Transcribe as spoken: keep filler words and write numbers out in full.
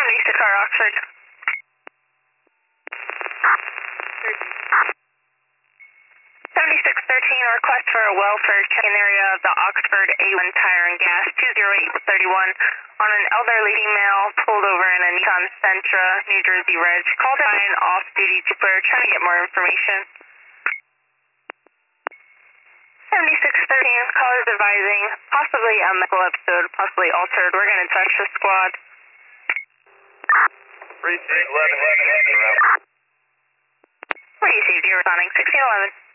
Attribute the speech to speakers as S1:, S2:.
S1: seventy-six car Oxford. seventy-six thirteen, request for a welfare check-in area of the Oxford A one Tire and Gas, two zero eight three one, on an elderly female pulled over in a Nissan Sentra, New Jersey reg. Called by an off-duty trooper, trying to get more information. seventy-six thirteen, callers advising, possibly a medical episode, possibly altered. We're going to touch the squad.
S2: three eleven.
S1: What do you see? You're responding sixteen eleven.